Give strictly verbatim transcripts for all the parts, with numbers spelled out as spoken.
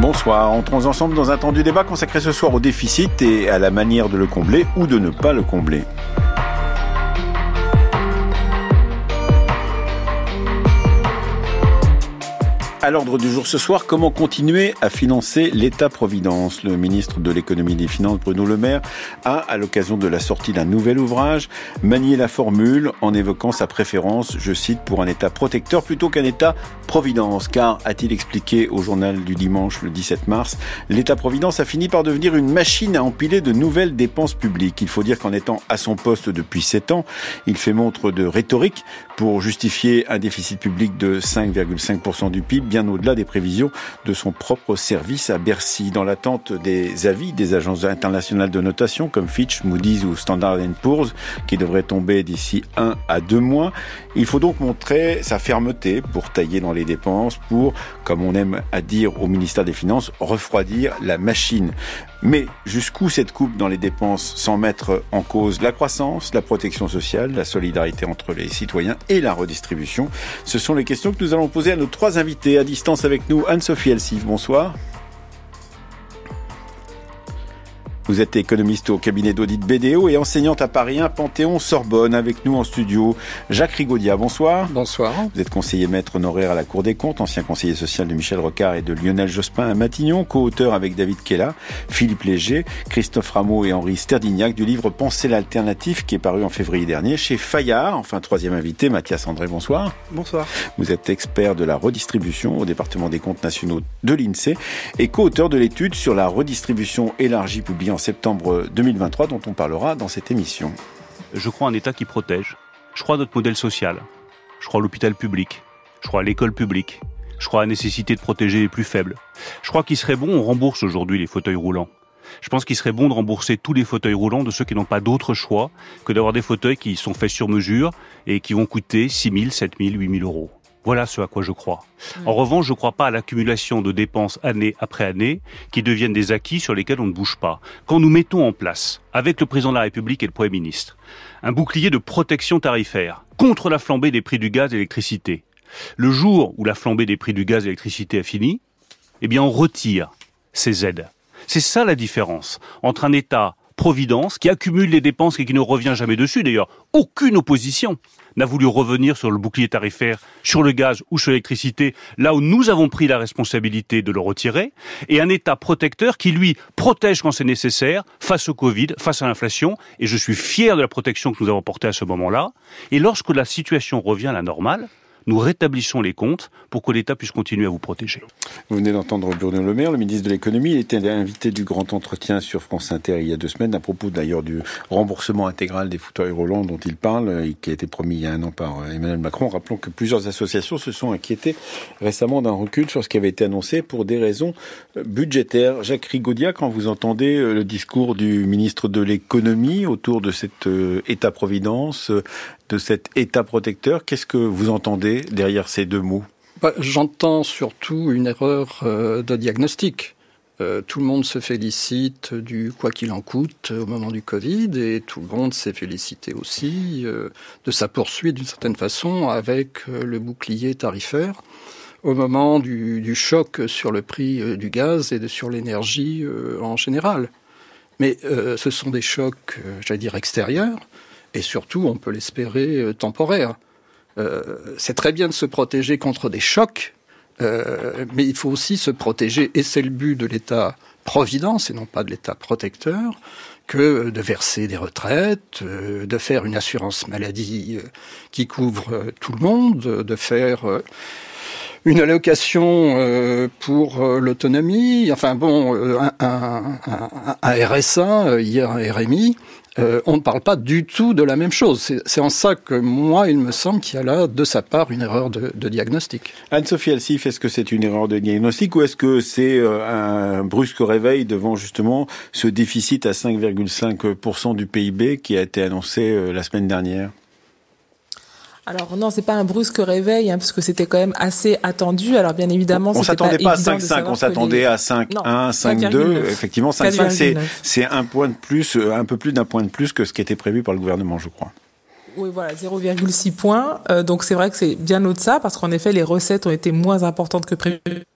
Bonsoir, entrons ensemble dans un temps du débat consacré ce soir au déficit et à la manière de le combler ou de ne pas le combler. À l'ordre du jour ce soir, comment continuer à financer l'État-providence ? Le ministre de l'économie et des finances, Bruno Le Maire, a, à l'occasion de la sortie d'un nouvel ouvrage, manié la formule en évoquant sa préférence, je cite, pour un État protecteur plutôt qu'un État-providence. Car, a-t-il expliqué au journal du dimanche le dix-sept mars, l'État-providence a fini par devenir une machine à empiler de nouvelles dépenses publiques. Il faut dire qu'en étant à son poste depuis sept ans, il fait montre de rhétorique pour justifier un déficit public de cinq virgule cinq pour cent du P I B, bien au-delà des prévisions de son propre service à Bercy. Dans l'attente des avis des agences internationales de notation comme Fitch, Moody's ou Standard and Poor's, qui devraient tomber d'ici un à deux mois, il faut donc montrer sa fermeté pour tailler dans les dépenses, pour, comme on aime à dire au ministère des Finances, refroidir la machine. Mais jusqu'où cette coupe dans les dépenses sans mettre en cause la croissance, la protection sociale, la solidarité entre les citoyens et la redistribution ? Ce sont les questions que nous allons poser à nos trois invités. À distance avec nous, Anne-Sophie Elsif, bonsoir. Vous êtes économiste au cabinet d'audit B D O et enseignante à Paris un Panthéon-Sorbonne. Avec nous en studio, Jacques Rigaudia, bonsoir. Bonsoir. Vous êtes conseiller maître honoraire à la Cour des comptes, ancien conseiller social de Michel Rocard et de Lionel Jospin à Matignon, co-auteur avec David Kella, Philippe Léger, Christophe Rameau et Henri Sterdignac du livre Penser l'alternative qui est paru en février dernier chez Fayard. Enfin, troisième invité, Mathias André, bonsoir. Bonsoir. Vous êtes expert de la redistribution au département des comptes nationaux de l'INSEE et co-auteur de l'étude sur la redistribution élargie publiée en septembre deux mille vingt-trois, dont on parlera dans cette émission. Je crois à un État qui protège. Je crois à notre modèle social. Je crois à l'hôpital public. Je crois à l'école publique. Je crois à la nécessité de protéger les plus faibles. Je crois qu'il serait bon, on rembourse aujourd'hui les fauteuils roulants. Je pense qu'il serait bon de rembourser tous les fauteuils roulants de ceux qui n'ont pas d'autre choix que d'avoir des fauteuils qui sont faits sur mesure et qui vont coûter six mille, sept mille, huit mille euros. Voilà ce à quoi je crois. En revanche, je ne crois pas à l'accumulation de dépenses année après année qui deviennent des acquis sur lesquels on ne bouge pas. Quand nous mettons en place, avec le président de la République et le Premier ministre, un bouclier de protection tarifaire contre la flambée des prix du gaz et de l'électricité, le jour où la flambée des prix du gaz et de l'électricité a fini, eh bien on retire ces aides. C'est ça la différence entre un État-providence qui accumule les dépenses et qui ne revient jamais dessus. D'ailleurs, aucune opposition n'a voulu revenir sur le bouclier tarifaire, sur le gaz ou sur l'électricité, là où nous avons pris la responsabilité de le retirer, et un État protecteur qui, lui, protège quand c'est nécessaire, face au Covid, face à l'inflation, et je suis fier de la protection que nous avons portée à ce moment-là, et lorsque la situation revient à la normale, nous rétablissons les comptes pour que l'État puisse continuer à vous protéger. Vous venez d'entendre Bruno Le Maire, le ministre de l'économie. Il était invité du grand entretien sur France Inter il y a deux semaines, à propos d'ailleurs du remboursement intégral des fauteuils roulants dont il parle, et qui a été promis il y a un an par Emmanuel Macron. Rappelons que plusieurs associations se sont inquiétées récemment d'un recul sur ce qui avait été annoncé pour des raisons budgétaires. Jacques Rigaudia, quand vous entendez le discours du ministre de l'économie autour de cet État-providence, de cet État protecteur, qu'est-ce que vous entendez derrière ces deux mots ? Bah, j'entends surtout une erreur euh, de diagnostic. Euh, tout le monde se félicite du quoi qu'il en coûte au moment du Covid et tout le monde s'est félicité aussi euh, de sa poursuite d'une certaine façon avec euh, le bouclier tarifaire au moment du, du choc sur le prix euh, du gaz et de, sur l'énergie euh, en général. Mais euh, ce sont des chocs, euh, j'allais dire, extérieurs. Et surtout, on peut l'espérer, euh, temporaire. Euh, c'est très bien de se protéger contre des chocs, euh, mais il faut aussi se protéger, et c'est le but de l'État-providence, et non pas de l'État protecteur, que de verser des retraites, euh, de faire une assurance maladie euh, qui couvre euh, tout le monde, de faire euh, une allocation euh, pour euh, l'autonomie, enfin bon, euh, un, un, un, un R S A, hier un R M I. Euh, on ne parle pas du tout de la même chose. C'est, c'est en ça que, moi, il me semble qu'il y a là, de sa part, une erreur de, de diagnostic. Anne-Sophie Elsif, est-ce que c'est une erreur de diagnostic ou est-ce que c'est un brusque réveil devant, justement, ce déficit à cinq virgule cinq pour cent du P I B qui a été annoncé la semaine dernière ? Alors non, c'est pas un brusque réveil, hein, parce que c'était quand même assez attendu. Alors bien évidemment, on c'était s'attendait pas, pas à cinq virgule cinq, on s'attendait les... à cinq virgule un, cinq virgule deux. Effectivement, cinq virgule cinq, c'est, c'est un point de plus, un peu plus d'un point de plus que ce qui était prévu par le gouvernement, je crois. Oui, voilà, zéro virgule six points. Euh, donc c'est vrai que c'est bien au-delà, parce qu'en effet, les recettes ont été moins importantes que prévu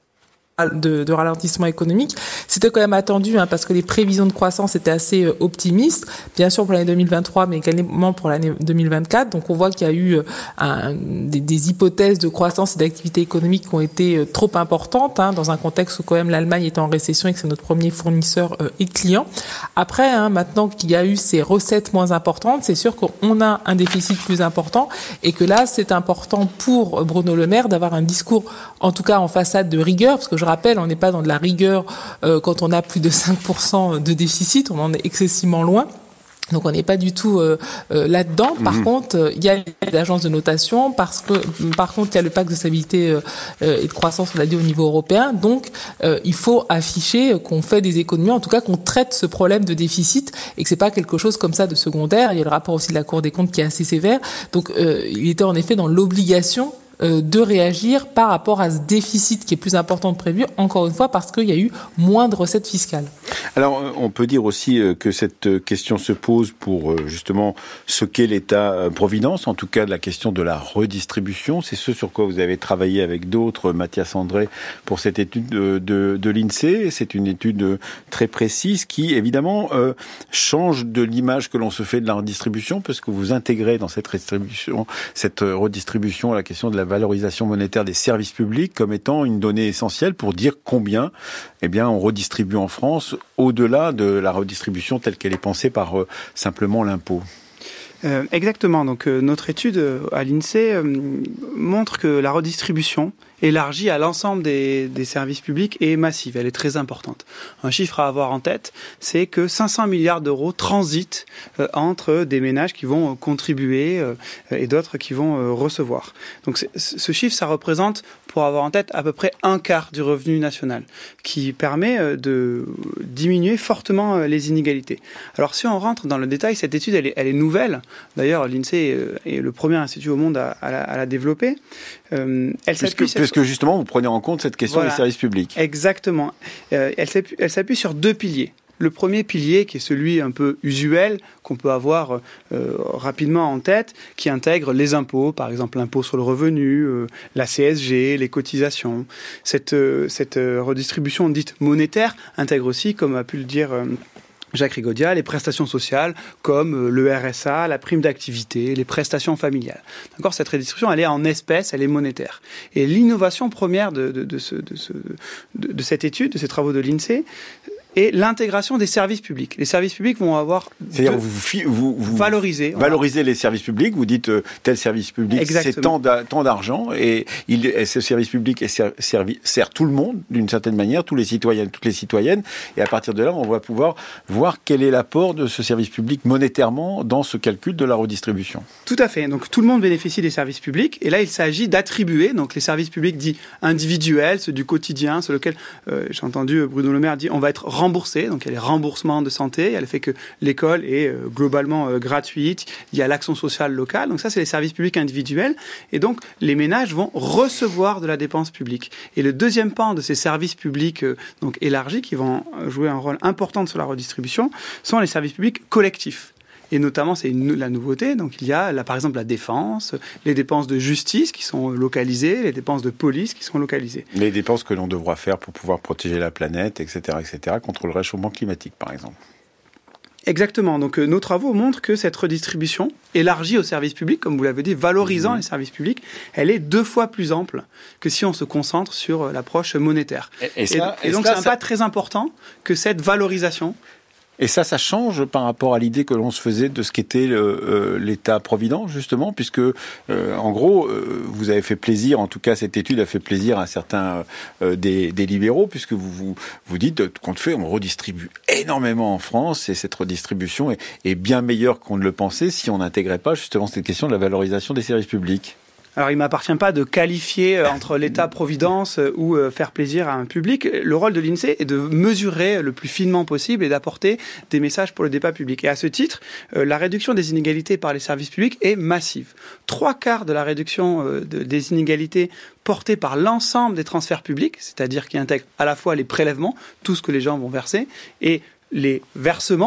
De, de ralentissement économique. C'était quand même attendu hein, parce que les prévisions de croissance étaient assez euh, optimistes, bien sûr pour l'année deux mille vingt-trois, mais également pour l'année deux mille vingt-quatre. Donc on voit qu'il y a eu euh, un, des, des hypothèses de croissance et d'activité économique qui ont été euh, trop importantes hein, dans un contexte où quand même l'Allemagne est en récession et que c'est notre premier fournisseur euh, et client. Après, hein, maintenant qu'il y a eu ces recettes moins importantes, c'est sûr qu'on a un déficit plus important et que là, c'est important pour Bruno Le Maire d'avoir un discours, en tout cas en façade de rigueur, parce que je rappelle, on n'est pas dans de la rigueur euh, quand on a plus de cinq pour cent de déficit, on en est excessivement loin. Donc on n'est pas du tout euh, euh, là-dedans. Par mmh. contre, il y a l'agence de notation, parce que par contre il y a le pacte de stabilité euh, et de croissance, on l'a dit au niveau européen. Donc euh, il faut afficher qu'on fait des économies, en tout cas qu'on traite ce problème de déficit et que c'est pas quelque chose comme ça de secondaire. Il y a le rapport aussi de la Cour des comptes qui est assez sévère. Donc euh, il était en effet dans l'obligation de réagir par rapport à ce déficit qui est plus important que prévu, encore une fois, parce qu'il y a eu moins de recettes fiscales. Alors, on peut dire aussi que cette question se pose pour justement ce qu'est l'État-providence, en tout cas la question de la redistribution. C'est ce sur quoi vous avez travaillé avec d'autres, Mathias André, pour cette étude de, de, de l'INSEE. C'est une étude très précise qui, évidemment, euh, change de l'image que l'on se fait de la redistribution, parce que vous intégrez dans cette redistribution, cette redistribution la question de la valorisation monétaire des services publics comme étant une donnée essentielle pour dire combien eh bien, on redistribue en France au-delà de la redistribution telle qu'elle est pensée par euh, simplement l'impôt. Euh, exactement. Donc euh, notre étude euh, à l'INSEE euh, montre que la redistribution élargie à l'ensemble des, des services publics est massive, elle est très importante. Un chiffre à avoir en tête, c'est que cinq cents milliards d'euros transitent euh, entre des ménages qui vont contribuer euh, et d'autres qui vont euh, recevoir. Donc ce chiffre, ça représente, pour avoir en tête, à peu près un quart du revenu national, qui permet euh, de diminuer fortement euh, les inégalités. Alors si on rentre dans le détail, cette étude, elle est, elle est nouvelle. D'ailleurs, l'INSEE est le premier institut au monde à, à, la, à la développer. Euh, elle s'appuie sur... Parce que justement, vous prenez en compte cette question voilà. des services publics. Exactement. Euh, elle, s'appuie, elle s'appuie sur deux piliers. Le premier pilier, qui est celui un peu usuel, qu'on peut avoir euh, rapidement en tête, qui intègre les impôts, par exemple l'impôt sur le revenu, euh, la C S G, les cotisations. Cette, euh, cette euh, redistribution dite monétaire intègre aussi, comme a pu le dire euh, Jacques Rigaudia, les prestations sociales comme le R S A, la prime d'activité, les prestations familiales. D'accord, cette redistribution, elle est en espèces, elle est monétaire. Et l'innovation première de, de, de, ce, de, ce, de, de cette étude, de ces travaux de l'INSEE, et l'intégration des services publics. Les services publics vont avoir... C'est-à-dire vous, vous, vous valoriser, valorisez voilà. les services publics, vous dites euh, tel service public, Exactement. c'est tant, d'a, tant d'argent, et, il, et ce service public est ser, servi, sert tout le monde, d'une certaine manière, tous les citoyens, toutes les citoyennes, et à partir de là, on va pouvoir voir quel est l'apport de ce service public monétairement dans ce calcul de la redistribution. Tout à fait. Donc tout le monde bénéficie des services publics, et là, il s'agit d'attribuer, donc les services publics dits individuels, ceux du quotidien, sur lesquels, euh, j'ai entendu Bruno Le Maire dire, on va être remboursé, donc il y a les remboursements de santé, il y a le fait que l'école est euh, globalement euh, gratuite, il y a l'action sociale locale, donc ça c'est les services publics individuels, et donc les ménages vont recevoir de la dépense publique. Et le deuxième pan de ces services publics euh, donc élargis, qui vont jouer un rôle important sur la redistribution, sont les services publics collectifs. Et notamment, c'est une, la nouveauté. Donc, il y a, là, par exemple, la défense, les dépenses de justice qui sont localisées, les dépenses de police qui sont localisées. Les dépenses que l'on devra faire pour pouvoir protéger la planète, et cetera, et cetera, contre le réchauffement climatique, par exemple. Exactement. Donc, euh, nos travaux montrent que cette redistribution, élargie aux services publics, comme vous l'avez dit, valorisant mmh. les services publics, elle est deux fois plus ample que si on se concentre sur euh, l'approche monétaire. Et, et, ça, et, et donc, ça, c'est un ça... pas très important que cette valorisation... Et ça, ça change par rapport à l'idée que l'on se faisait de ce qu'était le, euh, l'État-providence, justement, puisque, euh, en gros, euh, vous avez fait plaisir, en tout cas, cette étude a fait plaisir à certains euh, des, des libéraux, puisque vous, vous vous dites, compte fait, on redistribue énormément en France, et cette redistribution est, est bien meilleure qu'on ne le pensait si on n'intégrait pas, justement, cette question de la valorisation des services publics. Alors, il ne m'appartient pas de qualifier entre l'État-providence ou faire plaisir à un public. Le rôle de l'INSEE est de mesurer le plus finement possible et d'apporter des messages pour le débat public. Et à ce titre, la réduction des inégalités par les services publics est massive. Trois quarts de la réduction des inégalités portée par l'ensemble des transferts publics, c'est-à-dire qui intègrent à la fois les prélèvements, tout ce que les gens vont verser, et les versements,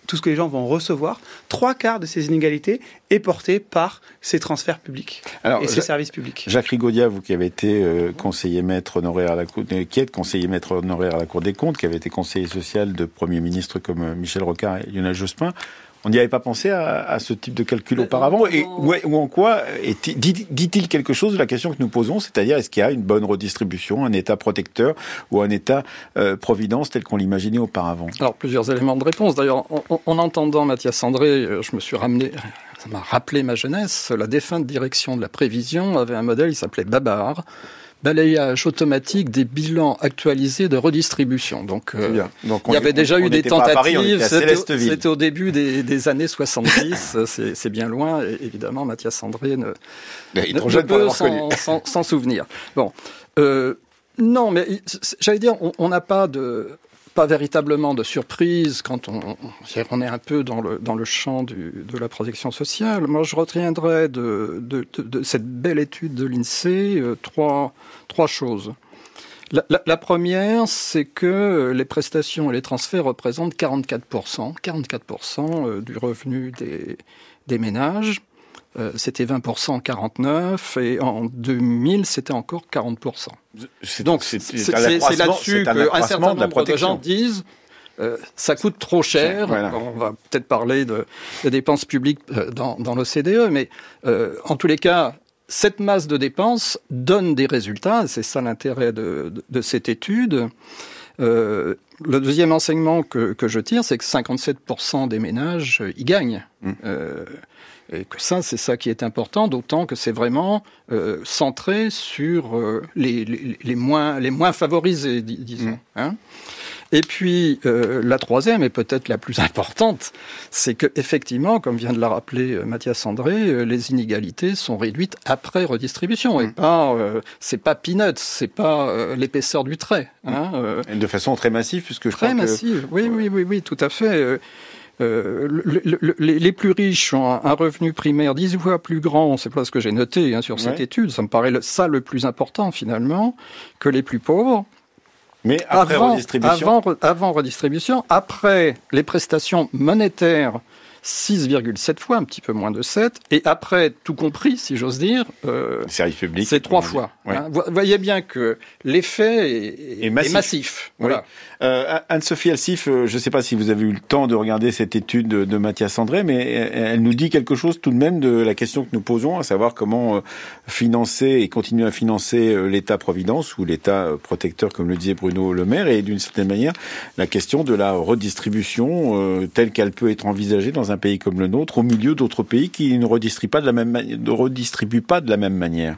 tout ce que les gens vont recevoir, trois quarts de ces inégalités est porté par ces transferts publics Alors, et ces ja- services publics. Jacques Rigaudia, vous qui avez été euh, conseiller maître honoraire à la Cour, qui êtes conseiller maître honoraire à la Cour des comptes, qui avez été conseiller social de premiers ministres comme euh, Michel Rocard et Lionel Jospin, on n'y avait pas pensé à, à ce type de calcul Mais auparavant et, ou, ou en quoi est, dit, dit-il quelque chose de la question que nous posons, c'est-à-dire est-ce qu'il y a une bonne redistribution, un État protecteur ou un État euh, providence tel qu'on l'imaginait auparavant? Alors, plusieurs éléments de réponse. D'ailleurs, en, en entendant Mathias André, je me suis ramené... Ça m'a rappelé ma jeunesse. La défunte direction de la prévision avait un modèle, il s'appelait Babar. Balayage automatique des bilans actualisés de redistribution. Donc, euh, Donc il y avait est, déjà on, eu on des tentatives. Paris, c'était, au, c'était au début des, des années soixante-dix. c'est, c'est bien loin. Et évidemment, Mathias André ne, ne, ne peut s'en, s'en, s'en souvenir. Bon, euh, non, mais j'allais dire, on n'a pas de... pas véritablement de surprise quand on, on est un peu dans le, dans le champ du, de la protection sociale. Moi, je retiendrai de, de, de, de cette belle étude de l'INSEE euh, trois, trois choses. La, la, la première, c'est que les prestations et les transferts représentent quarante-quatre pour cent, quarante-quatre pour cent du revenu des, des ménages. Euh, c'était vingt pour cent en quarante-neuf et en deux mille, c'était encore quarante pour cent. C'est, Donc, c'est, c'est, c'est, c'est, c'est là-dessus qu'un certain nombre de, de gens disent euh, ça coûte trop cher. Voilà. On va peut-être parler de, de dépenses publiques dans, dans l'O C D E, mais euh, en tous les cas, cette masse de dépenses donne des résultats. C'est ça l'intérêt de, de, de cette étude. Euh, le deuxième enseignement que, que je tire, c'est que cinquante-sept pour cent des ménages y gagnent. Mmh. Euh, Et que ça, c'est ça qui est important, d'autant que c'est vraiment euh, centré sur euh, les, les, les, moins, les moins favorisés, dis, disons. Mmh. Hein. Et puis, euh, la troisième, et peut-être la plus importante, c'est que effectivement, comme vient de la rappeler euh, Mathias André, euh, les inégalités sont réduites après redistribution. Mmh. Et pas, euh, c'est pas peanuts, c'est pas euh, l'épaisseur du trait. Hein, euh, et de façon très massive, puisque je très crois massive, que... oui, oui, oui, oui, tout à fait. Euh, Euh, le, le, le, les plus riches ont un, un revenu primaire dix fois plus grand, c'est pas ce que j'ai noté hein, sur cette ouais. étude, ça me paraît le, ça le plus important finalement, que les plus pauvres. Mais après avant, redistribution avant, avant redistribution, après les prestations monétaires, six virgule sept fois, un petit peu moins de sept, et après, tout compris, si j'ose dire, euh, service public, c'est trois fois. Ouais. Hein. Vous voyez bien que l'effet est, est massif. Est massif. Oui. Voilà. Euh, Anne-Sophie Alsif, je ne sais pas si vous avez eu le temps de regarder cette étude de, de Mathias André, mais elle nous dit quelque chose tout de même de la question que nous posons, à savoir comment financer et continuer à financer l'État-providence ou l'État-protecteur, comme le disait Bruno Le Maire, et d'une certaine manière, la question de la redistribution euh, telle qu'elle peut être envisagée dans un pays comme le nôtre, au milieu d'autres pays qui ne redistribuent pas de la même, mani- ne redistribuent pas de la même manière.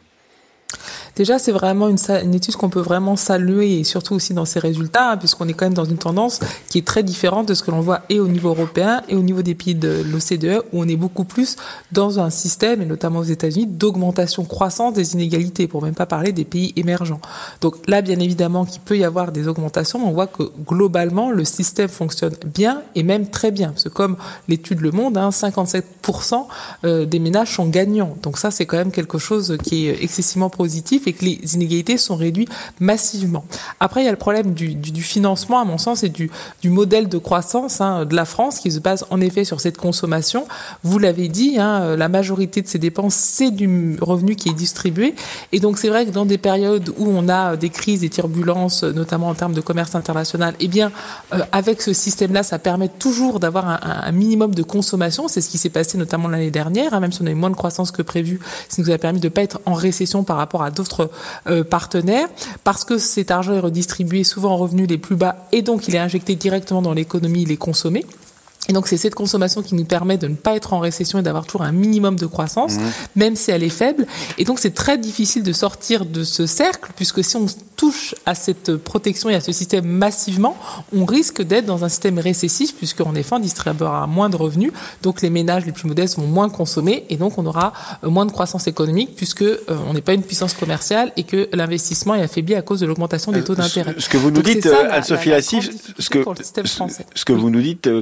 Déjà, c'est vraiment une, une étude qu'on peut vraiment saluer, et surtout aussi dans ses résultats, hein, puisqu'on est quand même dans une tendance qui est très différente de ce que l'on voit et au niveau européen et au niveau des pays de l'O C D E, où on est beaucoup plus dans un système, et notamment aux États-Unis, d'augmentation croissante des inégalités, pour même pas parler des pays émergents. Donc là, bien évidemment, qu'il peut y avoir des augmentations, mais on voit que globalement, le système fonctionne bien et même très bien. Parce que comme l'étude le montre, hein, cinquante-sept pour cent des ménages sont gagnants. Donc ça, c'est quand même quelque chose qui est excessivement positif, et que les inégalités sont réduites massivement. Après, il y a le problème du, du, du financement, à mon sens, et du, du modèle de croissance hein, de la France, qui se base en effet sur cette consommation. Vous l'avez dit, hein, la majorité de ces dépenses, c'est du revenu qui est distribué. Et donc, c'est vrai que dans des périodes où on a des crises, des turbulences, notamment en termes de commerce international, eh bien, euh, avec ce système-là, ça permet toujours d'avoir un, un minimum de consommation. C'est ce qui s'est passé notamment l'année dernière, hein, même si on a eu moins de croissance que prévu. Ça nous a permis de ne pas être en récession par rapport à d'autres euh, partenaires, parce que cet argent est redistribué souvent en revenus les plus bas, et donc il est injecté directement dans l'économie, il est consommé. Et donc, c'est cette consommation qui nous permet de ne pas être en récession et d'avoir toujours un minimum de croissance, mmh. même si elle est faible. Et donc, c'est très difficile de sortir de ce cercle, puisque si on touche à cette protection et à ce système massivement, on risque d'être dans un système récessif, puisqu'en effet, on distribuera moins de revenus. Donc, les ménages les plus modestes vont moins consommer, et donc on aura moins de croissance économique, puisque euh, on n'est pas une puissance commerciale et que l'investissement est affaibli à cause de l'augmentation des taux d'intérêt. Ce que vous nous donc, dites, Anne-Sophie Alsif, ce que, ce que vous nous dites quand même, c'est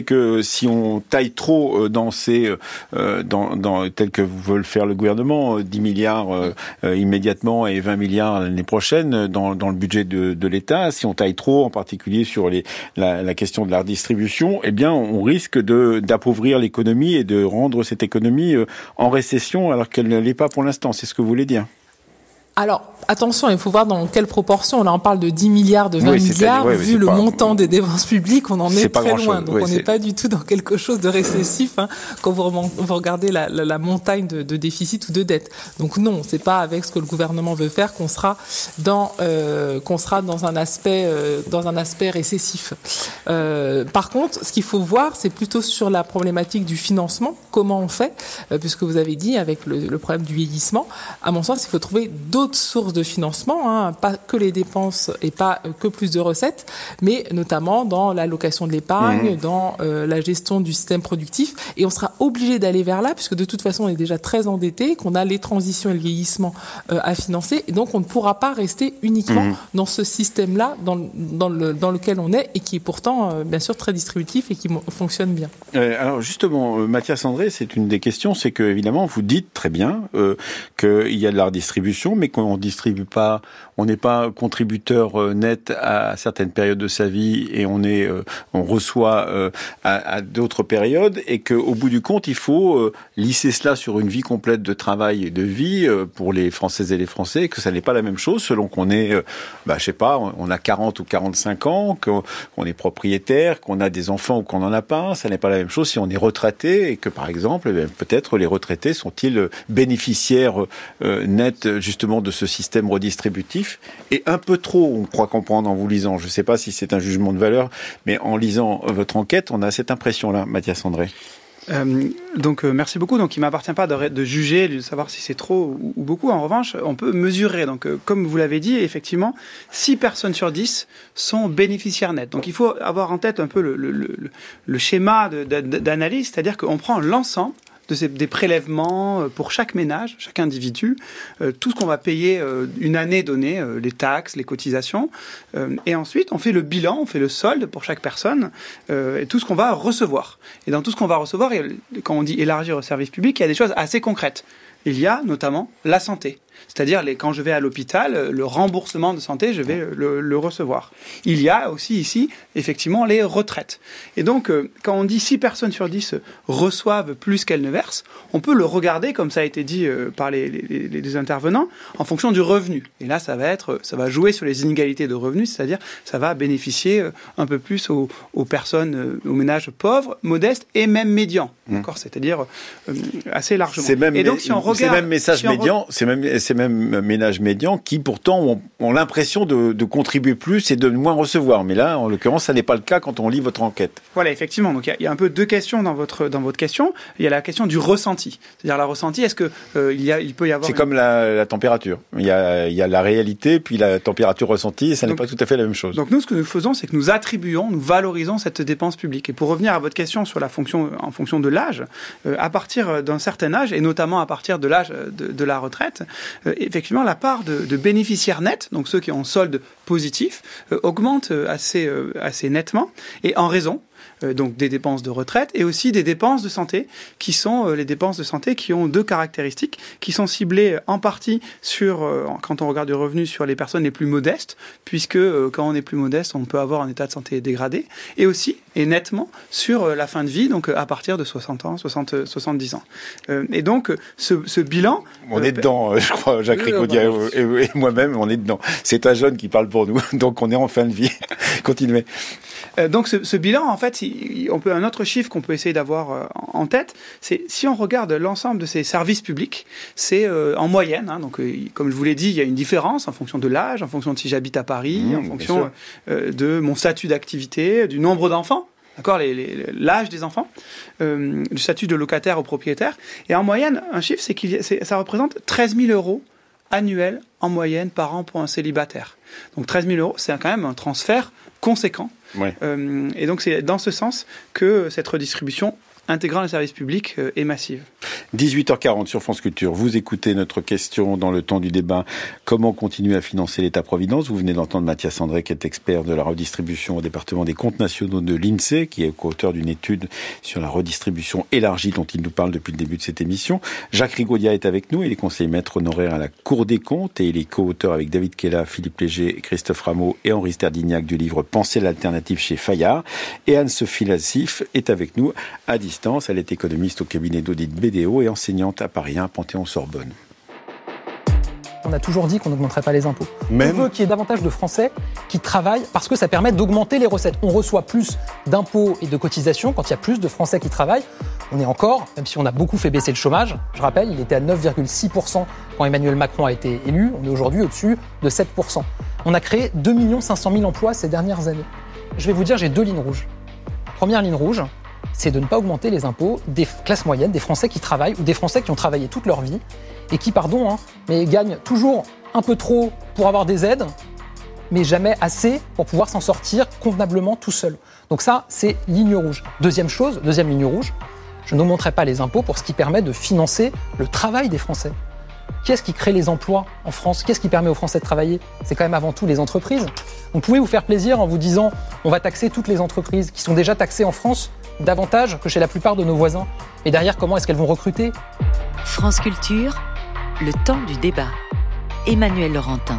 c'est que si on taille trop dans ces, euh, dans, dans tel que veut le faire le gouvernement, dix milliards euh, euh, immédiatement et vingt milliards l'année prochaine dans, dans le budget de, de l'État, si on taille trop, en particulier sur les, la, la question de la redistribution, eh bien, on risque de d'appauvrir l'économie et de rendre cette économie euh, en récession alors qu'elle ne l'est pas pour l'instant. C'est ce que vous voulez dire? Alors, attention, il faut voir dans quelle proportion. Là, on parle de dix milliards, de vingt oui, milliards. Oui, vu le pas, montant des dépenses publiques, on en est, est très loin. chose. Donc, oui, on n'est c'est... pas du tout dans quelque chose de récessif hein, quand vous, vous regardez la, la, la montagne de, de déficit ou de dette. Donc, non, c'est pas avec ce que le gouvernement veut faire qu'on sera dans euh, qu'on sera dans un aspect euh, dans un aspect récessif. Euh, par contre, ce qu'il faut voir, c'est plutôt sur la problématique du financement. Comment on fait, euh, puisque vous avez dit avec le, le problème du vieillissement. À mon sens, il faut trouver d'autres sources de financement. Hein, pas que les dépenses et pas que plus de recettes, mais notamment dans l'allocation de l'épargne, mmh. dans euh, la gestion du système productif. Et on sera obligé d'aller vers là, puisque de toute façon, on est déjà très endetté, qu'on a les transitions et le vieillissement euh, à financer. Et donc, on ne pourra pas rester uniquement mmh. dans ce système-là, dans, dans, le, dans lequel on est, et qui est pourtant, euh, bien sûr, très distributif et qui m- fonctionne bien. Euh, alors, justement, euh, Mathias André, c'est une des questions, c'est que, évidemment, vous dites très bien euh, qu'il y a de la redistribution, mais qu'on ne distribue pas, on n'est pas contributeur net à certaines périodes de sa vie et on est, on reçoit à, à d'autres périodes et qu'au bout du compte, il faut lisser cela sur une vie complète de travail et de vie pour les Françaises et les Français, que ça n'est pas la même chose selon qu'on est, bah, je sais pas, on a quarante ou quarante-cinq ans, qu'on est propriétaire, qu'on a des enfants ou qu'on n'en a pas. Ça n'est pas la même chose si on est retraité et que, par exemple, peut-être les retraités sont-ils bénéficiaires nets justement de ce système redistributif et un peu trop, on croit comprendre en vous lisant. Je ne sais pas si c'est un jugement de valeur, mais en lisant votre enquête, on a cette impression-là, Mathias André. Euh, donc euh, merci beaucoup. Donc il m'appartient pas de, de juger, de savoir si c'est trop ou, ou beaucoup. En revanche, on peut mesurer. Donc euh, comme vous l'avez dit, effectivement, six personnes sur dix sont bénéficiaires nets. Donc il faut avoir en tête un peu le, le, le, le schéma de, de, d'analyse, c'est-à-dire qu'on prend l'ensemble de ces, des prélèvements pour chaque ménage, chaque individu, euh, tout ce qu'on va payer euh, une année donnée, euh, les taxes, les cotisations, euh, et ensuite on fait le bilan, on fait le solde pour chaque personne, euh, et tout ce qu'on va recevoir. Et dans tout ce qu'on va recevoir, quand on dit élargir au service public, il y a des choses assez concrètes. Il y a notamment la santé. C'est-à-dire, les, quand je vais à l'hôpital, le remboursement de santé, je vais le, le recevoir. Il y a aussi ici, effectivement, les retraites. Et donc, euh, quand on dit six personnes sur dix reçoivent plus qu'elles ne versent, on peut le regarder, comme ça a été dit euh, par les, les, les intervenants, en fonction du revenu. Et là, ça va être, ça va jouer sur les inégalités de revenus, c'est-à-dire, ça va bénéficier euh, un peu plus aux, aux personnes, euh, aux ménages pauvres, modestes et même médians. Mmh. D'accord, c'est-à-dire euh, assez largement. C'est même, et donc, si on regarde, c'est même message si on médian, c'est même, c'est même ménages médians qui pourtant ont, ont l'impression de, de contribuer plus et de moins recevoir. Mais là, en l'occurrence, ça n'est pas le cas quand on lit votre enquête. Voilà, effectivement. Donc il y, y a un peu deux questions dans votre dans votre question. Il y a la question du ressenti, c'est-à-dire la ressenti. Est-ce que euh, il y a, il peut y avoir. C'est une... comme la, la température. Il y a, il y a la réalité puis la température ressentie. Et ça donc, n'est pas tout à fait la même chose. Donc nous, ce que nous faisons, c'est que nous attribuons, nous valorisons cette dépense publique. Et pour revenir à votre question sur la fonction en fonction de l'âge, euh, à partir d'un certain âge et notamment à partir de l'âge de, de la retraite, euh, effectivement, la part de, de bénéficiaires nets, donc ceux qui ont solde positif, euh, augmente assez, euh, assez nettement, et en raison euh, donc des dépenses de retraite et aussi des dépenses de santé, qui sont euh, les dépenses de santé qui ont deux caractéristiques, qui sont ciblées en partie sur, euh, quand on regarde le revenu, sur les personnes les plus modestes, puisque euh, quand on est plus modeste, on peut avoir un état de santé dégradé, et aussi, et nettement, sur euh, la fin de vie, donc euh, à partir de soixante ans, soixante, soixante-dix ans. Euh, et donc, ce, ce bilan... On euh, est dedans, euh, je crois, Jacques Rigaudy et, et moi-même, on est dedans. C'est un jeune qui parle pour nous, donc on est en fin de vie. Continuez. Euh, donc ce, ce bilan, en fait, il, on peut un autre chiffre qu'on peut essayer d'avoir euh, en tête, c'est si on regarde l'ensemble de ces services publics, c'est euh, en moyenne. Hein, donc, euh, comme je vous l'ai dit, il y a une différence en fonction de l'âge, en fonction de si j'habite à Paris, mmh, en fonction euh, de mon statut d'activité, du nombre d'enfants. D'accord, les, les, l'âge des enfants, euh, du statut de locataire au propriétaire. Et en moyenne, un chiffre, c'est qu'il y a, c'est, ça représente treize mille euros annuels en moyenne par an pour un célibataire. Donc treize mille euros, c'est quand même un transfert conséquent. Ouais. Euh, et donc c'est dans ce sens que cette redistribution intégrant les services publics euh, est massive. dix-huit heures quarante sur France Culture. Vous écoutez notre question dans le temps du débat. Comment continuer à financer l'État-providence ? Vous venez d'entendre Mathias André, qui est expert de la redistribution au département des comptes nationaux de l'INSEE, qui est co-auteur d'une étude sur la redistribution élargie dont il nous parle depuis le début de cette émission. Jacques Rigaudia est avec nous. Il est conseiller maître honoraire à la Cour des comptes et il est co-auteur avec David Kella, Philippe Léger, Christophe Rameau et Henri Sterdignac du livre Penser l'alternative chez Fayard. Et Anne-Sophie Lassif est avec nous à distance. Elle est économiste au cabinet d'audit B D O et enseignante à Paris un, Panthéon-Sorbonne. On a toujours dit qu'on n'augmenterait pas les impôts. Même... On veut qu'il y ait davantage de Français qui travaillent parce que ça permet d'augmenter les recettes. On reçoit plus d'impôts et de cotisations quand il y a plus de Français qui travaillent. On est encore, même si on a beaucoup fait baisser le chômage, je rappelle, il était à neuf virgule six pour cent quand Emmanuel Macron a été élu. On est aujourd'hui au-dessus de sept pour cent. On a créé deux millions cinq cent mille emplois ces dernières années. Je vais vous dire, j'ai deux lignes rouges. Première ligne rouge, c'est de ne pas augmenter les impôts des classes moyennes, des Français qui travaillent ou des Français qui ont travaillé toute leur vie et qui, pardon, hein, mais gagnent toujours un peu trop pour avoir des aides, mais jamais assez pour pouvoir s'en sortir convenablement tout seul. Donc ça, c'est ligne rouge. Deuxième chose, deuxième ligne rouge, je n'augmenterai pas les impôts pour ce qui permet de financer le travail des Français. Qui est-ce qui crée les emplois en France ? Qu'est-ce qui permet aux Français de travailler ? C'est quand même avant tout les entreprises. Vous pouvez vous faire plaisir en vous disant on va taxer toutes les entreprises qui sont déjà taxées en France davantage que chez la plupart de nos voisins. Et derrière, comment est-ce qu'elles vont recruter ? France Culture, le temps du débat. Emmanuel Laurentin.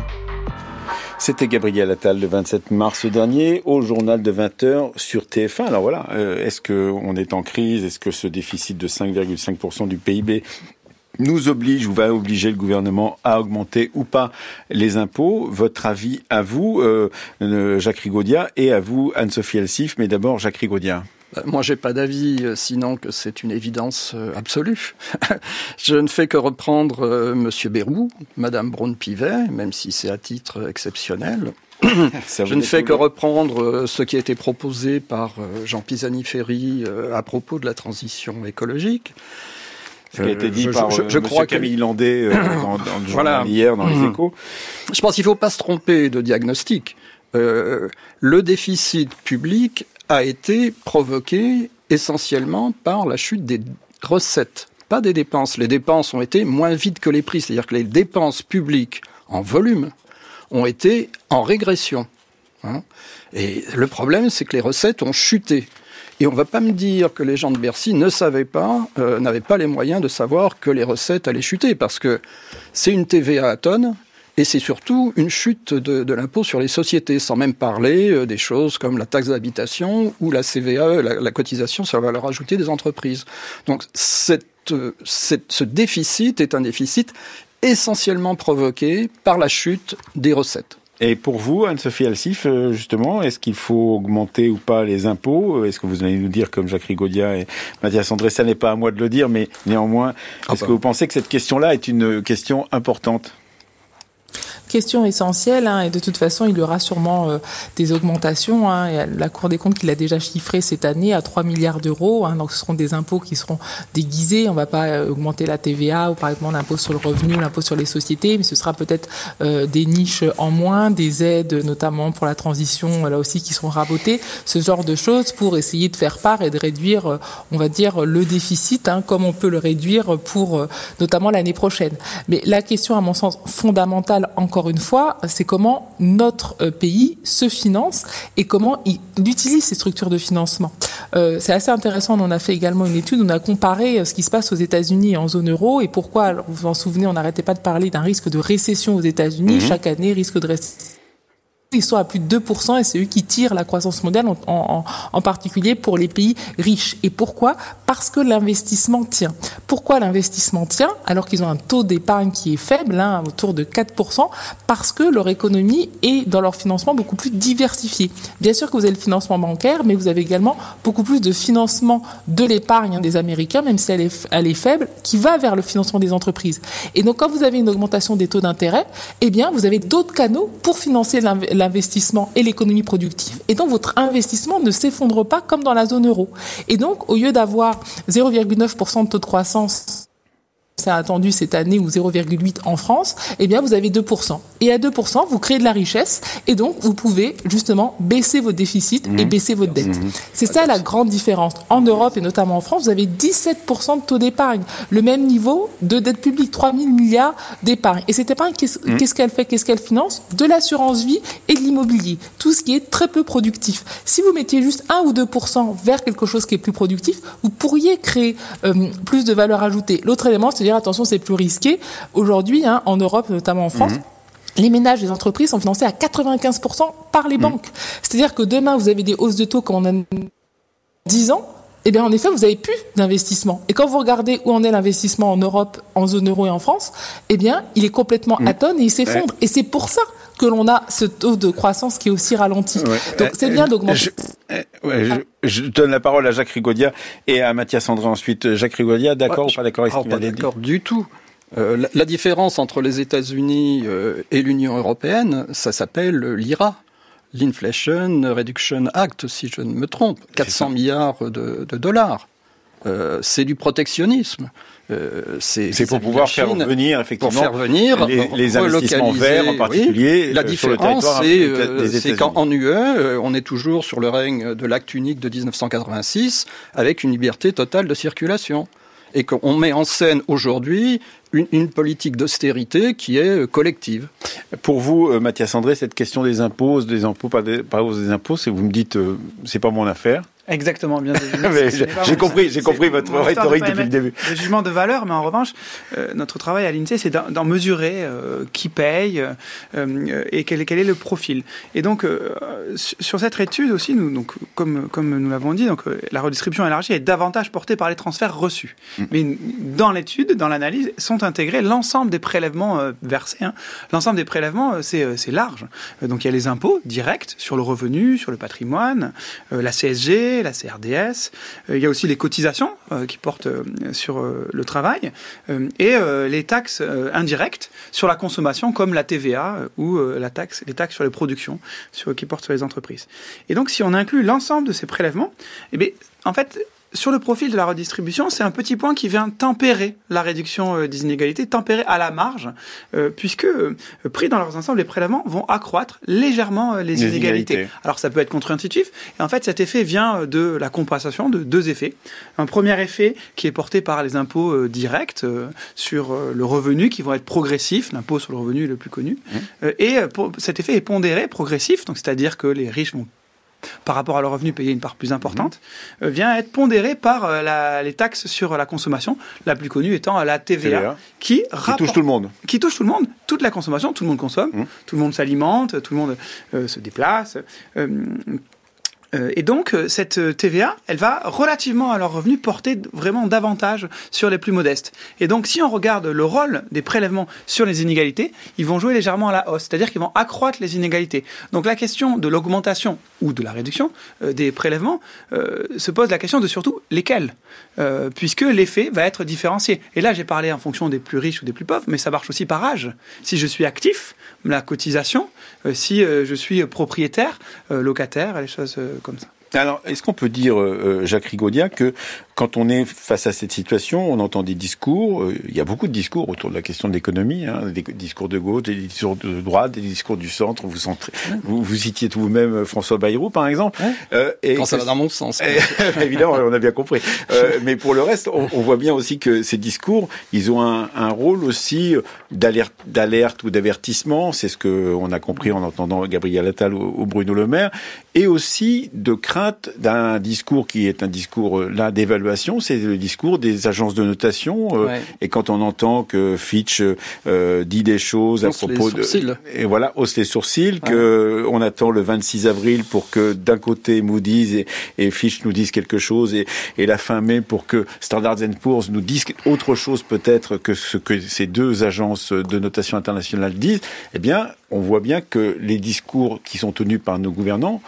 C'était Gabriel Attal le vingt-sept mars dernier au journal de vingt heures sur T F un. Alors voilà, euh, est-ce qu'on est en crise ? Est-ce que ce déficit de cinq virgule cinq pour cent du P I B nous oblige ou va obliger le gouvernement à augmenter ou pas les impôts? Votre avis à vous, euh, Jacques Rigaudia, et à vous, Anne-Sophie Lassif, mais d'abord Jacques Rigaudia. Moi, j'ai pas d'avis, sinon que c'est une évidence absolue. Je ne fais que reprendre euh, Monsieur Bayrou, Madame Braun-Pivet, même si c'est à titre exceptionnel. Je ne fais que reprendre euh, ce qui a été proposé par euh, Jean Pisani-Ferry euh, à propos de la transition écologique. Ce qui a été dit je, par je, je, je M. Camille que... Landais euh, dans, dans le journal voilà. Hier, dans les Échos. Je pense qu'il ne faut pas se tromper de diagnostic. Euh, le déficit public a été provoqué essentiellement par la chute des recettes, pas des dépenses. Les dépenses ont été moins vides que les prix, c'est-à-dire que les dépenses publiques en volume ont été en régression. Hein. Et le problème, c'est que les recettes ont chuté. Et on ne va pas me dire que les gens de Bercy ne savaient pas, euh, n'avaient pas les moyens de savoir que les recettes allaient chuter, parce que c'est une T V A à tonnes, et c'est surtout une chute de, de l'impôt sur les sociétés, sans même parler euh, des choses comme la taxe d'habitation ou la C V A E, la, la cotisation sur la valeur ajoutée des entreprises. Donc cette, euh, cette, ce déficit est un déficit essentiellement provoqué par la chute des recettes. Et pour vous, Anne-Sophie Lassif, justement, est-ce qu'il faut augmenter ou pas les impôts ? Est-ce que vous allez nous dire, comme Jacques Rigaudia et Mathias André, ça n'est pas à moi de le dire, mais néanmoins, est-ce ah bah. que vous pensez que cette question-là est une question importante ? Question essentielle, hein, et de toute façon, il y aura sûrement euh, des augmentations. Hein, et la Cour des comptes qui l'a déjà chiffré cette année à trois milliards d'euros. Hein, donc, ce seront des impôts qui seront déguisés. On ne va pas euh, augmenter la T V A ou par exemple l'impôt sur le revenu, l'impôt sur les sociétés, mais ce sera peut-être euh, des niches en moins, des aides notamment pour la transition, là aussi, qui seront rabotées. Ce genre de choses pour essayer de faire part et de réduire, euh, on va dire, le déficit, hein, comme on peut le réduire pour euh, notamment l'année prochaine. Mais la question, à mon sens, fondamentale, encore une fois, c'est comment notre euh, pays se finance et comment il, il utilise ces structures de financement. Euh, c'est assez intéressant, on en a fait également une étude, on a comparé euh, ce qui se passe aux États-Unis et en zone euro et pourquoi, alors, vous vous en souvenez, on n'arrêtait pas de parler d'un risque de récession aux États-Unis, mmh. chaque année, risque de récession. Ils sont à plus de deux pour cent et c'est eux qui tirent la croissance mondiale, en, en, en particulier pour les pays riches. Et pourquoi ? Parce que l'investissement tient. Pourquoi l'investissement tient alors qu'ils ont un taux d'épargne qui est faible, hein, autour de quatre pour cent ? Parce que leur économie est, dans leur financement, beaucoup plus diversifiée. Bien sûr que vous avez le financement bancaire, mais vous avez également beaucoup plus de financement de l'épargne hein, des Américains, même si elle est, elle est faible, qui va vers le financement des entreprises. Et donc, quand vous avez une augmentation des taux d'intérêt, eh bien, vous avez d'autres canaux pour financer l'investissement l'investissement et l'économie productive. Et donc, votre investissement ne s'effondre pas comme dans la zone euro. Et donc, au lieu d'avoir zéro virgule neuf pour cent de taux de croissance c'est attendu cette année, ou zéro virgule huit en France, eh bien, vous avez deux pour cent. Et à deux pour cent, vous créez de la richesse, et donc, vous pouvez, justement, baisser votre déficit mmh. et baisser votre dette. Mmh. C'est ça la grande différence. En Europe, et notamment en France, vous avez dix-sept pour cent de taux d'épargne. Le même niveau de dette publique, trois mille milliards d'épargne. Et cette épargne, qu'est-ce, mmh. qu'est-ce qu'elle fait? Qu'est-ce qu'elle finance? De l'assurance vie et de l'immobilier. Tout ce qui est très peu productif. Si vous mettiez juste un ou deux pour cent vers quelque chose qui est plus productif, vous pourriez créer euh, plus de valeur ajoutée. L'autre élément, c'est de dire, attention, c'est plus risqué. Aujourd'hui, hein, en Europe, notamment en France, mmh. les ménages des entreprises sont financés à quatre-vingt-quinze pour cent par les mmh. banques. C'est-à-dire que demain, vous avez des hausses de taux comme on a dix ans, eh bien, en effet, vous n'avez plus d'investissement. Et quand vous regardez où en est l'investissement en Europe, en zone euro et en France, eh bien, il est complètement mmh. atone et il s'effondre. Ouais. Et c'est pour ça que l'on a ce taux de croissance qui est aussi ralenti. Ouais. Donc, c'est bien d'augmenter. Je, ouais, je, je donne la parole à Jacques Rigaudia et à Mathias André ensuite. Jacques Rigaudia, d'accord ouais, ou pas d'accord avec ce qu'il Pas d'accord du tout. Euh, la, la différence entre les États-Unis euh, et l'Union européenne, ça s'appelle l'I R A. L'Inflation Reduction Act, si je ne me trompe, quatre cents milliards de, de dollars. Euh, c'est du protectionnisme. Euh, c'est c'est pour pouvoir faire venir effectivement pour faire venir les, les investissements verts en particulier. Oui. La différence, c'est, euh, c'est qu'en U E, on est toujours sur le règne de l'acte unique de dix-neuf cent quatre-vingt-six, avec une liberté totale de circulation. Et qu'on met en scène aujourd'hui une, une politique d'austérité qui est collective. Pour vous, Mathias André, cette question des impôts, des impôts, pas des, pas des impôts, c'est vous me dites, euh, c'est pas mon affaire. Exactement, bien mais j'ai, j'ai compris, j'ai compris votre rhétorique depuis le début. Le jugement de valeur, mais en revanche, euh, notre travail à l'INSEE, c'est d'en, d'en mesurer euh, qui paye euh, et quel, quel est le profil. Et donc, euh, sur cette étude aussi, nous, donc, comme, comme nous l'avons dit, donc, euh, la redistribution élargie est davantage portée par les transferts reçus. Mmh. Mais dans l'étude, dans l'analyse, sont intégrés l'ensemble des prélèvements euh, versés. Hein. L'ensemble des prélèvements, euh, c'est, euh, c'est large. Euh, donc, il y a les impôts directs sur le revenu, sur le patrimoine, euh, la C S G, la C R D S, euh, il y a aussi les cotisations euh, qui portent euh, sur euh, le travail euh, et euh, les taxes euh, indirectes sur la consommation comme la T V A euh, ou euh, la taxe, les taxes sur les productions sur, qui portent sur les entreprises. Et donc si on inclut l'ensemble de ces prélèvements, eh bien, en fait, sur le profil de la redistribution, c'est un petit point qui vient tempérer la réduction euh, des inégalités, tempérer à la marge, euh, puisque euh, pris dans leurs ensembles, les prélèvements vont accroître légèrement euh, les, les inégalités. inégalités. Alors ça peut être contre-intuitif, et en fait cet effet vient de la compensation de deux effets. Un premier effet qui est porté par les impôts euh, directs euh, sur euh, le revenu, qui vont être progressifs, l'impôt sur le revenu est le plus connu, mmh. euh, et euh, pour, cet effet est pondéré, progressif, donc c'est-à-dire que les riches vont par rapport à leur revenu payer une part plus importante, mmh. euh, vient être pondéré par euh, la, les taxes sur la consommation, la plus connue étant la T V A, T V A qui, qui rapporte, touche tout le monde. Qui touche tout le monde, toute la consommation, tout le monde consomme, mmh. tout le monde s'alimente, tout le monde euh, se déplace. Euh, Et donc, cette T V A, elle va relativement à leur revenu porter vraiment davantage sur les plus modestes. Et donc, si on regarde le rôle des prélèvements sur les inégalités, ils vont jouer légèrement à la hausse, c'est-à-dire qu'ils vont accroître les inégalités. Donc, la question de l'augmentation ou de la réduction euh, des prélèvements euh, se pose la question de surtout lesquels, euh, puisque l'effet va être différencié. Et là, j'ai parlé en fonction des plus riches ou des plus pauvres, mais ça marche aussi par âge. Si je suis actif, la cotisation, euh, si euh, je suis propriétaire, euh, locataire, les choses euh, comme ça. Alors, est-ce qu'on peut dire, euh, Jacques Rigaudia, que quand on est face à cette situation, on entend des discours, euh, il y a beaucoup de discours autour de la question de l'économie, hein, des discours de gauche, des discours de droite, des discours du centre, vous centrez, ouais. vous, vous citiez tout vous-même François Bayrou, par exemple. Ouais. Euh, et quand ça va dans mon sens. Évidemment, on a bien compris. Euh, mais pour le reste, on, on voit bien aussi que ces discours, ils ont un, un rôle aussi d'alerte, d'alerte ou d'avertissement, c'est ce qu'on a compris en entendant Gabriel Attal ou, ou Bruno Le Maire, et aussi de crainte d'un discours qui est un discours là d'évaluation, c'est le discours des agences de notation. Euh, ouais. Et quand on entend que Fitch euh, dit des choses hausse à propos de et voilà hausse les sourcils, ouais. que on attend le vingt-six avril pour que d'un côté Moody's et, et Fitch nous disent quelque chose et, et la fin mai pour que Standard and Poor's nous disent autre chose peut-être que ce que ces deux agences de notation internationale disent. Eh bien, on voit bien que les discours qui sont tenus par nos gouvernants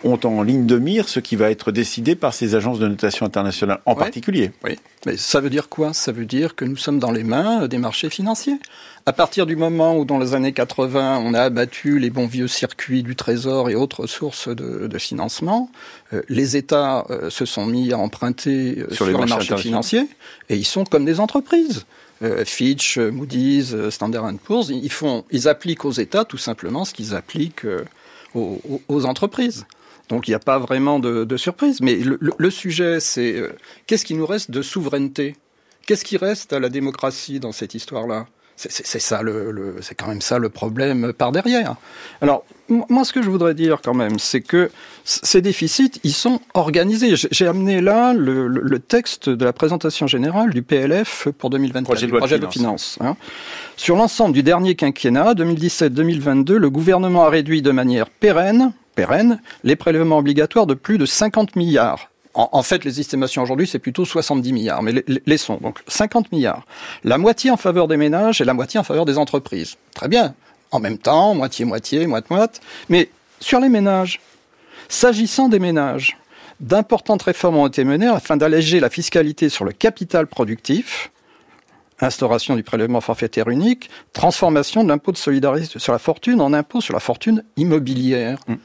ont en ligne de mire ce qui va être décidé par ces agences de notation internationale en ouais. particulier. Oui, mais ça veut dire quoi ? Ça veut dire que nous sommes dans les mains des marchés financiers. À partir du moment où, dans les années quatre-vingts, on a abattu les bons vieux circuits du Trésor et autres sources de, de financement, euh, les États euh, se sont mis à emprunter euh, sur, sur les, les marchés, marchés financiers, et ils sont comme des entreprises. Euh, Fitch, Moody's, Standard and Poor's, ils, font, ils appliquent aux États tout simplement ce qu'ils appliquent euh, aux, aux, aux entreprises. Donc il n'y a pas vraiment de, de surprise. Mais le, le, le sujet, c'est euh, qu'est-ce qui nous reste de souveraineté ? Qu'est-ce qui reste à la démocratie dans cette histoire-là ? C'est, c'est, c'est, ça le, le, c'est quand même ça le problème par derrière. Alors, moi, ce que je voudrais dire quand même, c'est que ces déficits, ils sont organisés. J'ai amené là le, le, le texte de la présentation générale du P L F pour deux mille vingt-quatre, projet de loi projet de finances. finances. Hein. Sur l'ensemble du dernier quinquennat, deux mille dix-sept deux mille vingt-deux, le gouvernement a réduit de manière pérenne, pérenne les prélèvements obligatoires de plus de cinquante milliards. En fait, les estimations aujourd'hui, c'est plutôt soixante-dix milliards, mais laissons. Donc, cinquante milliards. La moitié en faveur des ménages et la moitié en faveur des entreprises. Très bien. En même temps, moitié-moitié, moite-moite. Mais sur les ménages, s'agissant des ménages, d'importantes réformes ont été menées afin d'alléger la fiscalité sur le capital productif, instauration du prélèvement forfaitaire unique, transformation de l'impôt de solidarité sur la fortune en impôt sur la fortune immobilière. Mmh.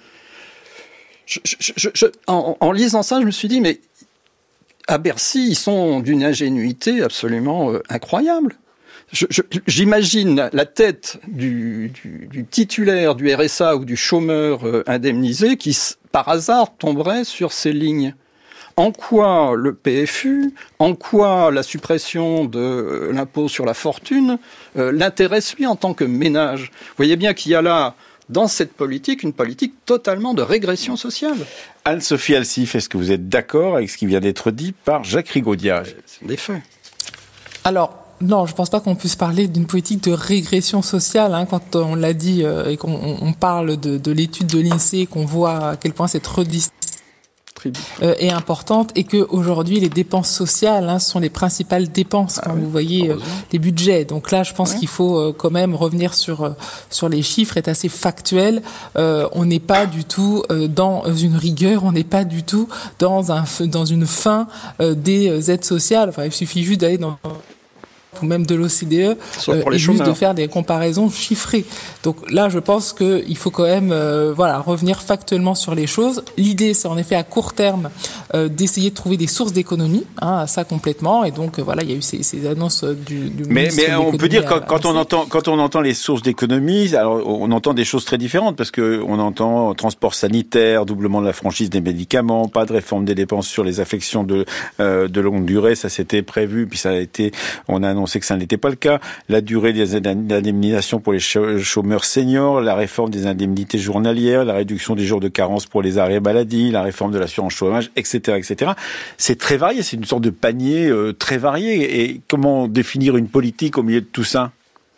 Je, je, je, je, en, en lisant ça, je me suis dit, mais à Bercy, ils sont d'une ingénuité absolument euh, incroyable. Je, je, j'imagine la tête du, du, du titulaire du R S A ou du chômeur euh, indemnisé qui, par hasard, tomberait sur ces lignes. En quoi le P F U, en quoi la suppression de euh, l'impôt sur la fortune euh, l'intéresse lui en tant que ménage ? Vous voyez bien qu'il y a là, dans cette politique, une politique totalement de régression sociale. Anne-Sophie Alsif, est-ce que vous êtes d'accord avec ce qui vient d'être dit par Jacques Rigaudiat ? C'est des faits. Alors, non, je pense pas qu'on puisse parler d'une politique de régression sociale. Hein, quand on l'a dit euh, et qu'on on parle de, de l'étude de l'INSEE, qu'on voit à quel point cette redistribution Euh, est importante et que aujourd'hui les dépenses sociales hein, sont les principales dépenses quand ah oui, vous voyez euh, les budgets. Donc là, je pense oui. qu'il faut euh, quand même revenir sur euh, sur les chiffres, être assez factuel. Euh, on n'est pas du tout euh, dans une rigueur, on n'est pas du tout dans un dans une fin euh, des aides sociales. Enfin, il suffit juste d'aller dans ou même de l'O C D E, euh, et juste de faire des comparaisons chiffrées. Donc là, je pense qu'il faut quand même euh, voilà, revenir factuellement sur les choses. L'idée, c'est en effet à court terme euh, d'essayer de trouver des sources d'économie, hein, ça complètement. Et donc, euh, voilà, il y a eu ces, ces annonces du, du mais, ministre mais on peut dire quand, quand on entend quand on entend les sources d'économie, alors on entend des choses très différentes parce que on entend transport sanitaire, doublement de la franchise des médicaments, pas de réforme des dépenses sur les affections de euh, de longue durée, ça s'était prévu, puis ça a été, on a annoncé que ça n'était pas le cas. La durée des indemnisations pour les chômeurs seniors, la réforme des indemnités journalières, la réduction des jours de carence pour les arrêts maladie, la réforme de l'assurance chômage, et cetera, et cetera. C'est très varié, c'est une sorte de panier euh, très varié. Et comment définir une politique au milieu de tout ça ?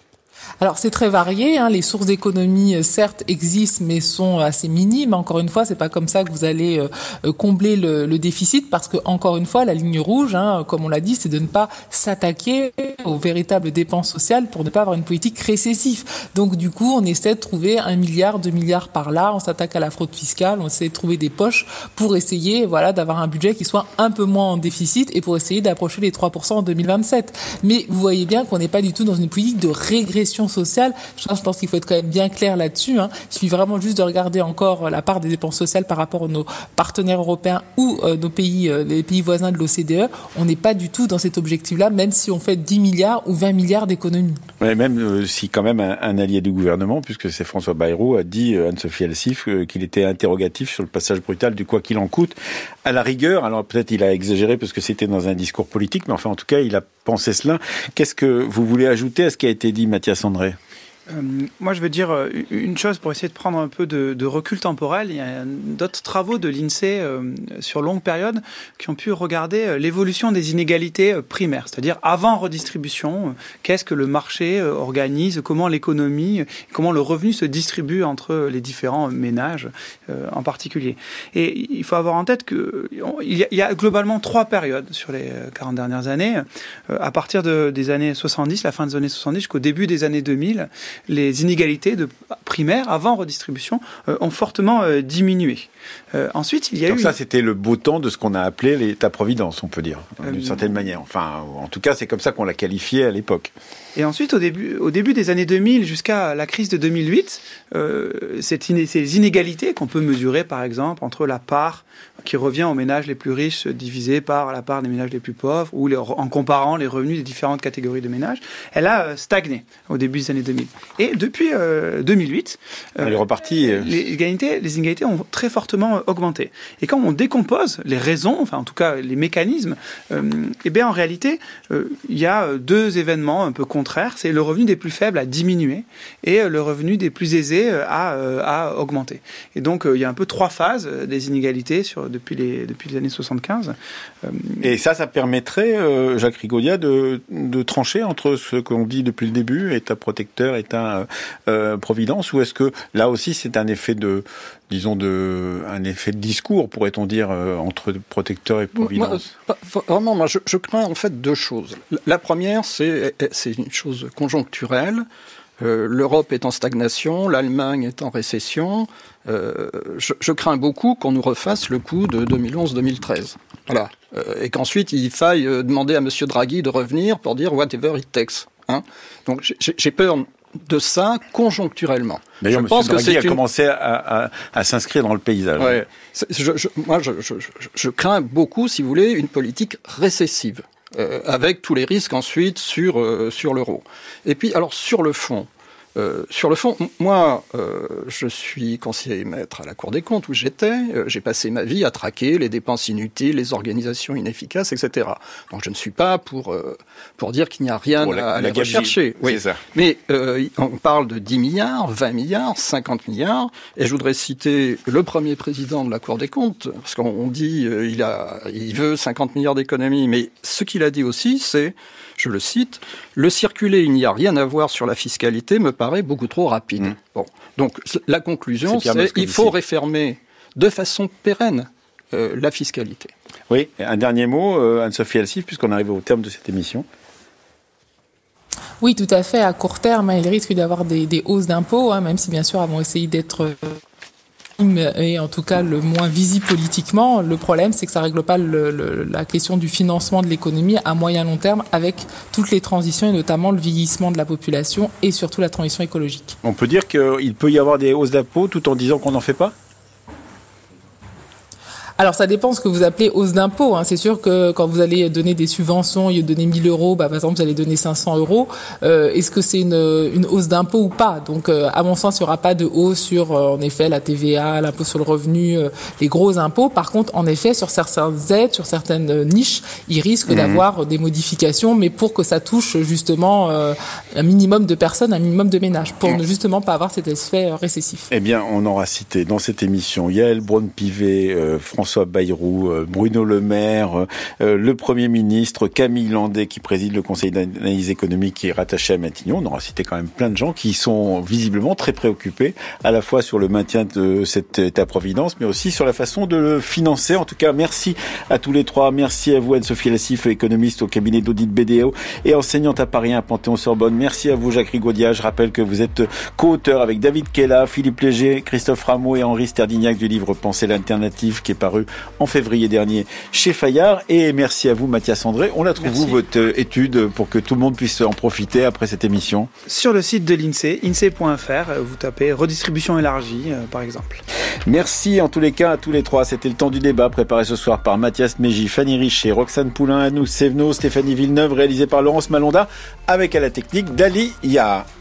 Alors c'est très varié, hein. Les sources d'économie certes existent mais sont assez minimes. Encore une fois, c'est pas comme ça que vous allez euh, combler le, le déficit parce que encore une fois, la ligne rouge, hein, comme on l'a dit, c'est de ne pas s'attaquer aux véritables dépenses sociales pour ne pas avoir une politique récessive. Donc du coup, on essaie de trouver un milliard, deux milliards par là. On s'attaque à la fraude fiscale, on essaie de trouver des poches pour essayer, voilà, d'avoir un budget qui soit un peu moins en déficit et pour essayer d'approcher les trois pour cent en deux mille vingt-sept. Mais vous voyez bien qu'on n'est pas du tout dans une politique de régression sociale. Je pense, je pense qu'il faut être quand même bien clair là-dessus. Hein. Il suffit vraiment juste de regarder encore la part des dépenses sociales par rapport à nos partenaires européens ou euh, nos pays, euh, les pays voisins de l'O C D E. On n'est pas du tout dans cet objectif-là, même si on fait dix milliards ou vingt milliards d'économies. Ouais, même euh, si quand même un, un allié du gouvernement, puisque c'est François Bayrou, a dit, euh, Anne-Sophie Alsif, euh, qu'il était interrogatif sur le passage brutal du quoi qu'il en coûte. À la rigueur, alors peut-être il a exagéré parce que c'était dans un discours politique, mais enfin en tout cas il a pensé cela. Qu'est-ce que vous voulez ajouter à ce qui a été dit, Mathias André ? Euh, moi, je veux dire une chose pour essayer de prendre un peu de, de recul temporel. Il y a d'autres travaux de l'INSEE euh, sur longue période qui ont pu regarder l'évolution des inégalités primaires, c'est-à-dire avant redistribution, qu'est-ce que le marché organise, comment l'économie, comment le revenu se distribue entre les différents ménages euh, en particulier. Et il faut avoir en tête qu'il y, y a globalement trois périodes sur les quarante dernières années, euh, à partir de, des années soixante-dix, la fin des années soixante-dix jusqu'au début des années deux mille. les inégalités de primaires avant redistribution euh, ont fortement euh, diminué. Euh, ensuite, il y a Donc eu... ça, c'était le beau temps de ce qu'on a appelé l'État-providence, on peut dire, d'une Euh, certaine manière. Enfin, en tout cas, c'est comme ça qu'on l'a qualifié à l'époque. Et ensuite, au début, au début des années deux mille jusqu'à la crise de deux mille huit, euh, cette iné- ces inégalités qu'on peut mesurer, par exemple, entre la part qui revient aux ménages les plus riches divisée par la part des ménages les plus pauvres, ou les, en comparant les revenus des différentes catégories de ménages, elle a euh, stagné au début des années deux mille. Et depuis euh, deux mille huit, euh, Elle est repartie. euh, les inégalités, les inégalités ont très fortement euh, augmenté. Et quand on décompose les raisons, enfin en tout cas les mécanismes, euh, eh bien en réalité, euh, il y a deux événements un peu contraires. C'est le revenu des plus faibles a diminué et euh, le revenu des plus aisés euh, a, euh, a augmenté. Et donc euh, il y a un peu trois phases euh, des inégalités sur, depuis, les, depuis les années soixante-quinze. Euh, Et ça, ça permettrait, euh, Jacques Rigaudia, de, de trancher entre ce qu'on dit depuis le début, État protecteur, État euh, providence, ou est-ce que là aussi c'est un effet de, disons de, un effet de discours, pourrait-on dire, euh, entre protecteur et providence? Moi, pas- vraiment, moi, je, je crains en fait deux choses. La première, c'est, c'est une chose conjoncturelle. Euh, L'Europe est en stagnation, l'Allemagne est en récession. Euh, je, je crains beaucoup qu'on nous refasse le coup de deux mille onze deux mille treize. Voilà. Euh, et qu'ensuite il faille euh, demander à Monsieur Draghi de revenir pour dire whatever it takes. Hein. Donc j'ai, j'ai peur de ça conjoncturellement. D'ailleurs, je M. pense que Draghi c'est a une... commencé à, à, à s'inscrire dans le paysage. Ouais. C'est- Je, je, moi, je, je, je, je crains beaucoup, si vous voulez, une politique récessive, euh, avec tous les risques ensuite sur, euh, sur l'euro. Et puis, alors, sur le fond, Euh, sur le fond, m- moi, euh, je suis conseiller maître à la Cour des comptes où j'étais. Euh, j'ai passé ma vie à traquer les dépenses inutiles, les organisations inefficaces, et cetera. Donc je ne suis pas pour euh, pour dire qu'il n'y a rien Pour la- à, à la aller gabegie, rechercher. Oui. c'est ça. Mais euh, on parle de dix milliards, vingt milliards, cinquante milliards. Et je voudrais citer le premier président de la Cour des comptes, parce qu'on on dit euh, il a, il veut cinquante milliards d'économies. Mais ce qu'il a dit aussi, c'est, je le cite, le circuler, il n'y a rien à voir sur la fiscalité, me paraît beaucoup trop rapide. Mmh. Bon, donc la conclusion, C'est Pierre c'est Moscovici. il faut réformer de façon pérenne euh, la fiscalité. Oui, un dernier mot, euh, Anne-Sophie Alsif, puisqu'on arrive au terme de cette émission. Oui, tout à fait. À court terme, il risque d'y avoir des, des hausses d'impôts, hein, même si bien sûr elles vont essayer d'être euh, et en tout cas le moins visible politiquement. Le problème, c'est que ça règle pas le, le, la question du financement de l'économie à moyen long terme avec toutes les transitions et notamment le vieillissement de la population et surtout la transition écologique. On peut dire qu'il peut y avoir des hausses d'impôts tout en disant qu'on n'en fait pas? Alors, ça dépend ce que vous appelez hausse d'impôt. Hein. C'est sûr que quand vous allez donner des subventions, il y a donner mille euros, bah, par exemple, vous allez donner cinq cents euros. Euh, est-ce que c'est une, une hausse d'impôt ou pas? Donc, euh, à mon sens, il n'y aura pas de hausse sur, euh, en effet, la T V A, l'impôt sur le revenu, euh, les gros impôts. Par contre, en effet, sur certaines aides, sur certaines niches, il risque mmh. d'avoir des modifications, mais pour que ça touche justement euh, un minimum de personnes, un minimum de ménages, pour mmh. ne justement pas avoir cet effet récessif. Eh bien, on aura cité dans cette émission Yaël Braun-Pivet, euh, François Bayrou, euh, Bruno Le Maire, euh, le Premier ministre, Camille Landais qui préside le Conseil d'analyse économique qui est rattaché à Matignon. On aura cité quand même plein de gens qui sont visiblement très préoccupés à la fois sur le maintien de cet État-providence, mais aussi sur la façon de le financer. En tout cas, merci à tous les trois. Merci à vous, Anne-Sophie Alsif, économiste au cabinet d'audit B D O et enseignante à Paris un à Panthéon-Sorbonne. Merci à vous, Jacques Rigaudia. Je rappelle que vous êtes co-auteur avec David Kella, Philippe Léger, Christophe Rameau et Henri Sterdignac du livre Penser l'alternative qui est paru en février dernier chez Fayard. Et merci à vous, Mathias André. On la trouve Merci. où, votre étude, pour que tout le monde puisse en profiter après cette émission? Sur le site de l'INSEE, insee point f r, vous tapez redistribution élargie, euh, par exemple. Merci en tous les cas à tous les trois. C'était le temps du débat préparé ce soir par Mathias Mégy, Fanny Richer, Roxane Poulain, Anou Sévenot, Stéphanie Villeneuve, réalisé par Laurence Malonda, avec à la technique Dali Ya.